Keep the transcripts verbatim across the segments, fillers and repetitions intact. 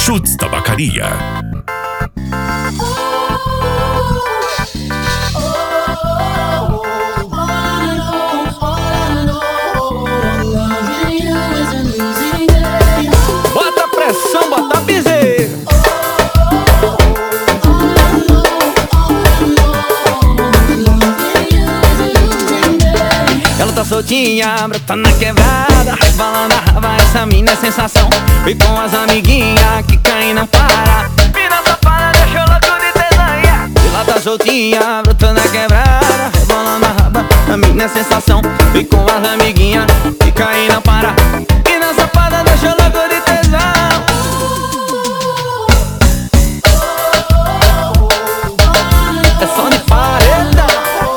Chutes Tabacaria. Bota pressão, bota piseiro. Ela tá soltinha, brota na quebrada, rebolando a raba, essa mina é sensação. E com as amiguinhas que caem não para. Mina safada, deixou louco de tesanha. Ela tá soltinha, brota na quebrada, rebolando a raba, a mina é sensação. E com as amiguinhas que caem não para. Mina safada, deixou louco de tesão. É som de paredão.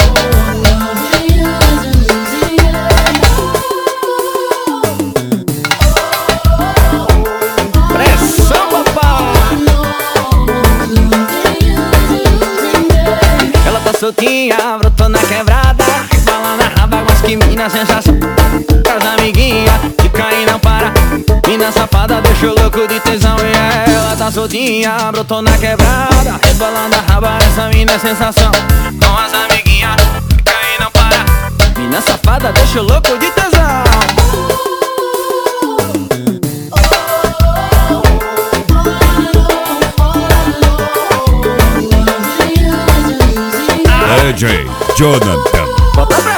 Soltinha, brotou na quebrada, rebolando a raba, mas que mina sensação. As amiguinhas que caem não para. Mina safada, deixou louco de tesão. E ela tá soltinha, brotou na quebrada, rebolando a raba, essa mina é sensação. Com as amiguinhas que caem não para. Mina safada, deixou louco de tesão. D J Jonathan. Bota pra